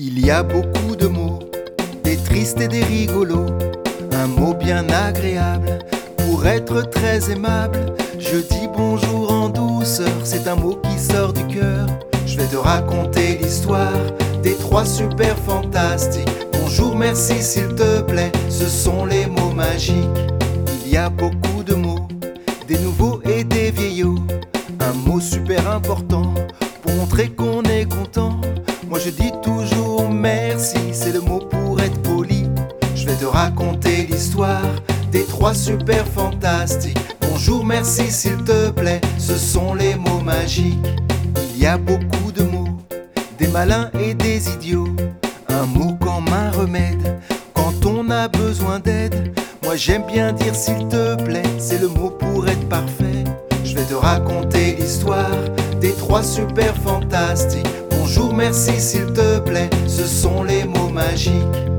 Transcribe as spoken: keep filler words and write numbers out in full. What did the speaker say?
Il y a beaucoup de mots, des tristes et des rigolos. Un mot bien agréable pour être très aimable. Je dis bonjour en douceur, c'est un mot qui sort du cœur. Je vais te raconter l'histoire des trois super fantastiques. Bonjour, merci, s'il te plaît, ce sont les mots magiques. Il y a beaucoup de mots, des nouveaux et des vieillots. Un mot super important pour montrer qu'on est content. Moi je dis toujours merci, c'est le mot pour être poli. Je vais te raconter l'histoire des trois super fantastiques. Bonjour, merci, s'il te plaît, ce sont les mots magiques. Il y a beaucoup de mots, des malins et des idiots. Un mot comme un remède quand on a besoin d'aide. Moi j'aime bien dire s'il te plaît, c'est le mot pour être parfait. Je vais te raconter l'histoire des trois super fantastiques. Bonjour, merci, s'il te plaît, ce sont les mots magiques.